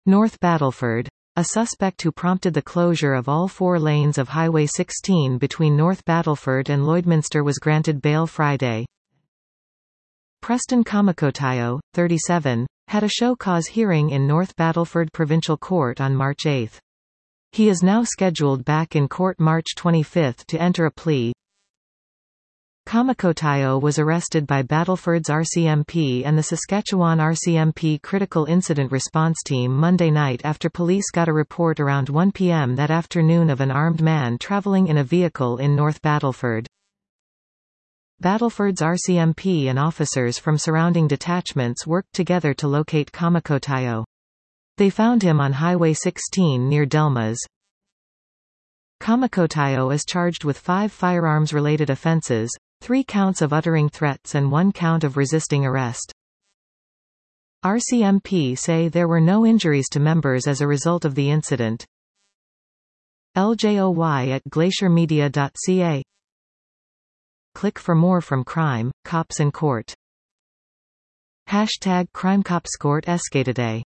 North Battleford. A suspect who prompted the closure of all 4 lanes of Highway 16 between North Battleford and Lloydminster was granted bail Friday. Preston Kamikotayo, 37, had a show cause hearing in North Battleford Provincial Court on March 8. He is now scheduled back in court March 25 to enter a plea. Kamikotayo was arrested by Battleford's RCMP and the Saskatchewan RCMP Critical Incident Response Team Monday night after police got a report around 1 p.m. that afternoon of an armed man traveling in a vehicle in North Battleford. Battleford's RCMP and officers from surrounding detachments worked together to locate Kamikotayo. They found him on Highway 16 near Delmas. Kamikotayo is charged with 5 firearms-related offences, 3 counts of uttering threats and 1 count of resisting arrest. RCMP say there were no injuries to members as a result of the incident. LJOY@glaciermedia.ca. Click for more from Crime, Cops and Court. #CrimeCopsCourt Escataday